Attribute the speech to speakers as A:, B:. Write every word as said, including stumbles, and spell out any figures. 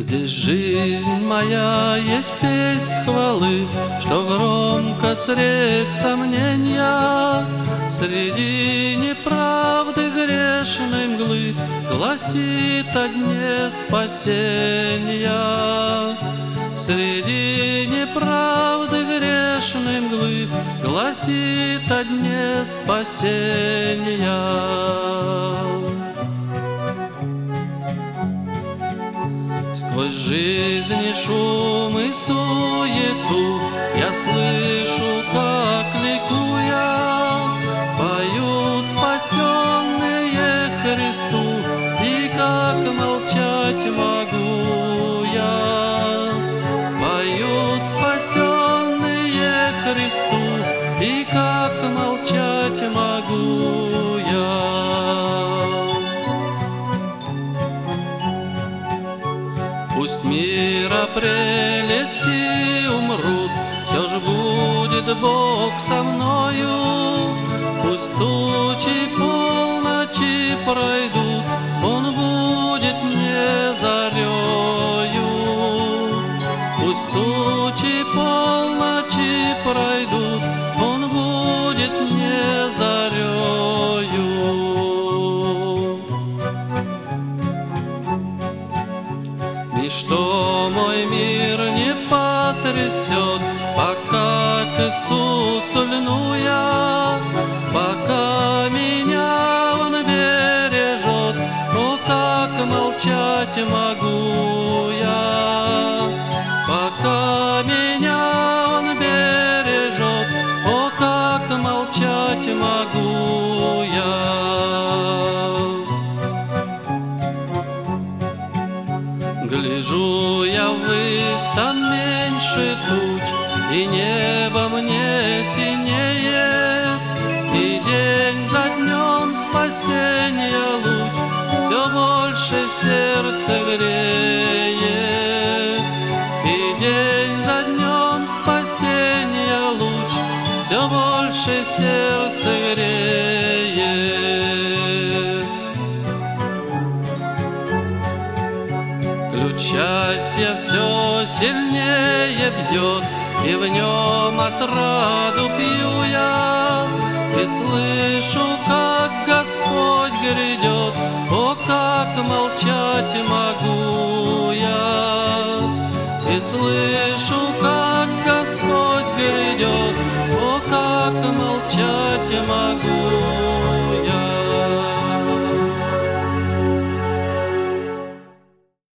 A: Здесь жизнь моя есть песнь хвалы, что громко средь сомнения, среди неправды грешной мглы гласит о дне спасения. Среди неправды грешной мглы гласит о дне спасения. Сквозь жизни шум и суету я слышу, как ликуя поют спасенные Христу, и как молчать могу я. Поют спасенные Христу, и как молчать могу я. Пусть мира прелести умрут, все ж будет Бог со мною. Пусть тучи полночи пройдут, Он будет мне зарею. Пусть тучи полночи пройдут, Он будет мне зарею. Ничто мой мир не потрясет, пока к Иисусу льну я, пока меня Он бережет. О, как молчать могу я, пока меня Он бережет. О, как молчать могу я. Гляжу я ввысь, там меньше туч, и небо мне синеет, и день за днем спасения луч все больше сердце греет. И день за днем спасения луч все больше сердце греет. Ключ счастья все сильнее бьет, и в нем отраду пью я, и слышу, как Господь грядет. О, как молчать могу я, и слышу, как Господь грядет. О, как молчать могу